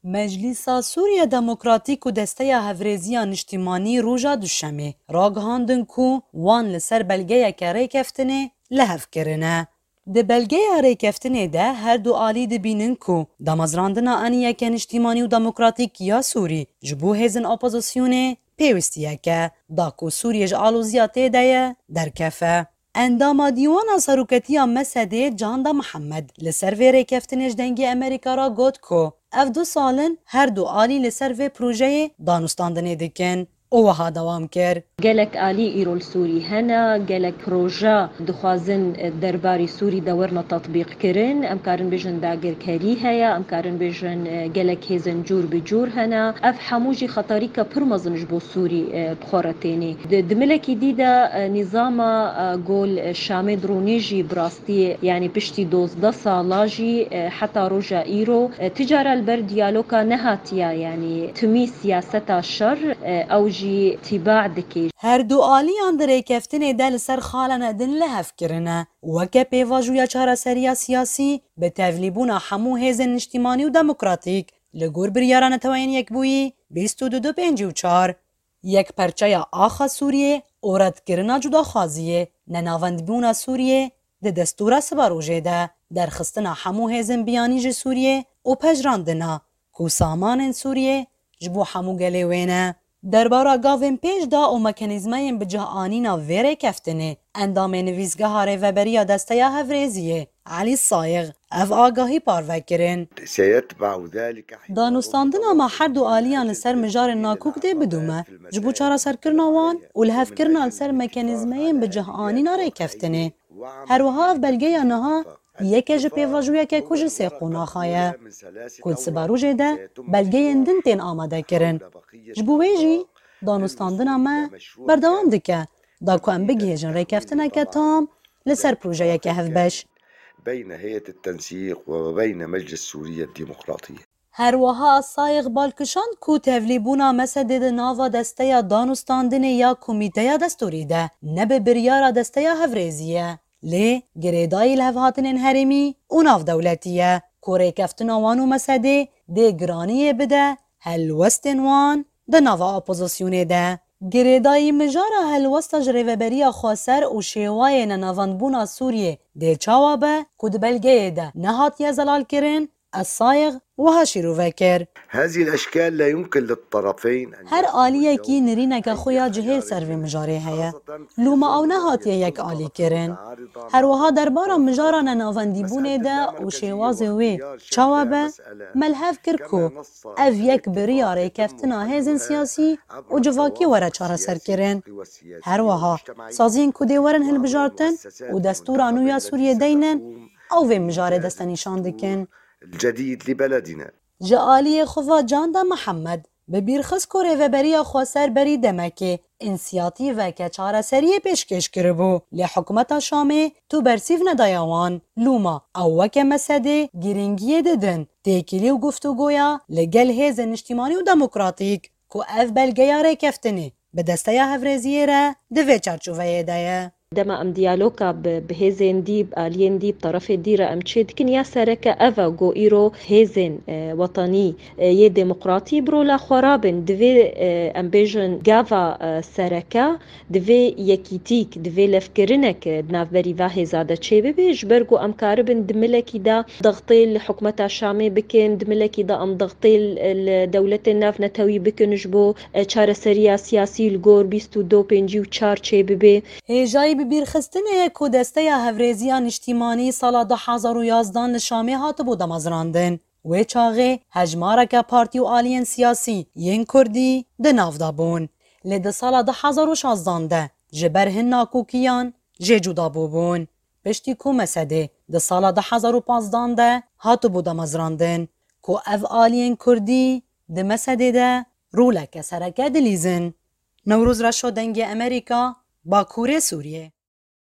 مجلسا سوریه دموکراتیک و دسته هفرزیا نشتیمانی روژا دوشمه راگهاندن کو وان لسر بلگه که ریکفتنه لحف کرنه. ده بلگه ریکفتنه ده هر دو آلی ده بینن کو دامزراندنا انیه که نشتیمانی و دموکراتیک یا سوری جبو هزن اپوزیسیونه پیوستیه که داکو سوریه جالوزیاته ده در کفه. اندام دیوان سروکتیا مسده جاندا محمد لسر و ریکفتنش دنگی امریکا را گوت کو اف 2 سالن هر دو آلی لسر و پروژه دانستاندنه دکن اوها دوام کرد. گلک آلی ایرول سوری هنا گلک پروژه دخوازن درباری سوری دورنا تطبیق کرن امکارن بجن داگر کاری هیا امکارن بجن گلک هزن جور بجور هنا اف حموجی خطاری که پرمزنش بو سوری بخورتینی دملکی دیده نظام گول شام درونیجی براستی یعنی پشتی 12 سالاجی حتی روجا ایرو تجاره البر دیالوگا نهاتیا یعنی تمی سیاست شر او جی تباع دکی هر دو آلیان در ریکفتن دل سر خالن دن لحف کرنه وکه پیواجویا چاره سریا سیاسی به تولیبون حمو هزن اجتماعی و دموکراتیک لگور بریاران توین یک بویی 2254 یک پرچه آخا سوریه اورد کرنا جدا خازیه نناوند بونا سوریه ده دستور سباروجه ده در خستن حمو هزن بیانیج سوریه و پجراندنا کو سامان سوریه جبو حمو گلیوینه درباره گاوین پیش دا و مکانیزماین بجه آنینا ویره کفتنه اندام نویزگاه ها ریوبریا دسته هفرزیه علی صایغ اف آگاهی پاروه کرن. دانستاندنا ما هر دو آلیان لسر مجار ناکوک ده بدومه جبو چارا سر کرنا وان و لحف کرنا لسر مکانیزماین بجه آنینا ری کفتنه هر وها اف بلگه یا نها یکی جه پیواجویا که کج سیقونا خواهی کل سباروجه ده بلگه اندن تین آماده کرن جبو ویجی دانستاندنا ما بردوام دکه دا که ام بگیجن ریکفتنه که تام لسر پروژه که هف بش بین هیئت التنسیق و بین مجلس سوریه الدیمقراطیه. هر وها سایق بالکشان کو تولیبونا مسدد ناوا دسته دانستاندن یا کمیته دستوری ده نبه بریارا دسته هفرزیه لی گریدای لحوهاتن انحرمی و ناف دولتیه کوره کفتنا وانو مسده ده گرانیه بده هلوستن وان ده ناوا اپوزیسیونه ده گریدای مجارا هلوستا جریوبریا خاسر و شیوای نناوانبونا سوریه ده چاوابه کد بلگه ده نهات زلال کرن الصايغ وهاشيرو فكر. هذه الأشكال لا يمكن للطرفين هر آلية كي نرينك خويا جهيل سر مجاري هيا لوما أو نهاتي يك آلي كرن هر وها دربارا مجارا ننافندي بونه دا وشيوازي وي چاوابه ملهف كركو اف يك بريا ريكفتنا هزن سياسي وجواكي ورا چارا سر كرن هر وها سازين كودي ورن هل بجارتن ودستور نويا سوريا دينن أو في مجاري دستنيشان دكن الجديد لبلدنا. جالی خوا جاندا محمد به بیرخص کوره و بریا خواستر بری دمکه انسیاتیو که چاره سریه پیشکش کربو لی حکومت شامه تو برسیف ندایوان لوما او وکه مسده گیرنگیه ددن تیکیلی و گفتگویا لگل هیزن اجتماعی و دموکراتیک که اف بلگه ره کفتنه به دسته هفرزیه را دوی چرچوه دایه. دما ام دیالوگا بهزن دیب آلین دیب طرف دیره ام چید کن یا سرکه اوه گو ایرو هزن وطنی یه دموکراتی برو لخورابن دوی ام بیجن گاوا سرکه دوی یکیتیک دوی لفکرنک دناف بری و هزاده چه ببیج برگو ام کاربن دملکی دا ضغطی الحکومت شامی بکن دملکی دا ام ضغطی الدولت ناف نتوی بکنش بو چار سریا سیاسی الگور 2254 چه ببی هجای بیرخستنه که دسته هفرزیان اجتماعی سال 2011 نشامه هات بود مزراندن و چاغه هجماره که پارتی و آلین سیاسی ین کردی ده نافدا بون لده سال 2016 جبرهن ناکوکیان جه جدا بون پشتی که مسده ده سال 2015 هات بود مزراندن که اف آلین کردی ده مسده ده رولک سرکه دلیزن نوروز رشو دنگ امریکا با کوره سوریه